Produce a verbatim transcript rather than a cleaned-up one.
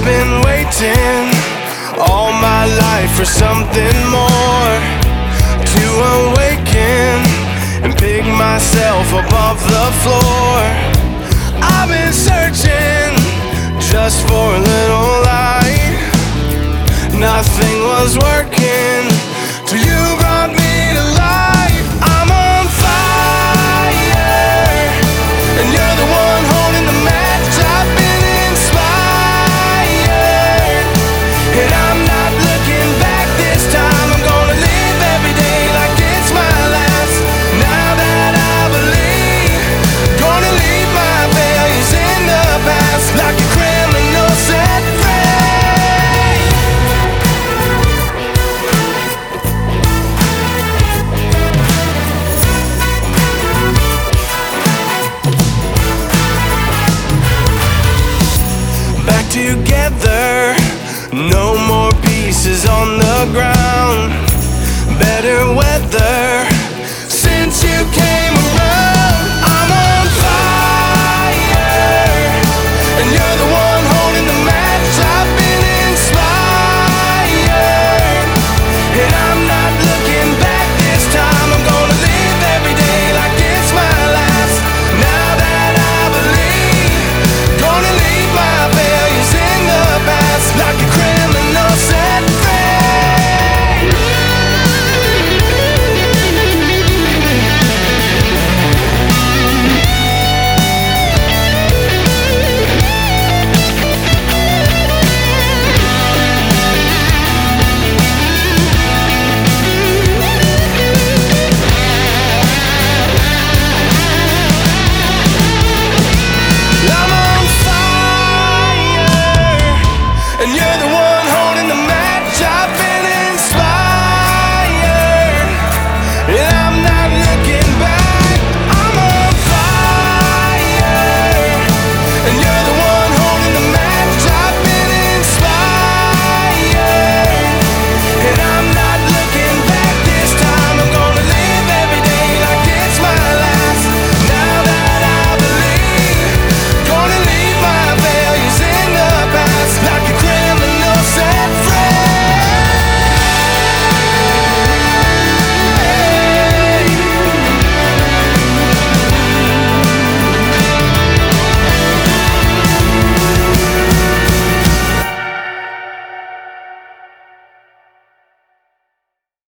been waiting all my life for something more, to awaken and pick myself above the floor. I've been searching just for a little light. Nothing was working till you brought me to life. I'm on fire, and you're the one holding the match. I've been inspired, and I'm not looking back this time. I'm gonna live every day like it's my last. Now that I believe, gonna leave my failures in the past, like a criminal set free. Back together, no more pieces on the ground. Better weather,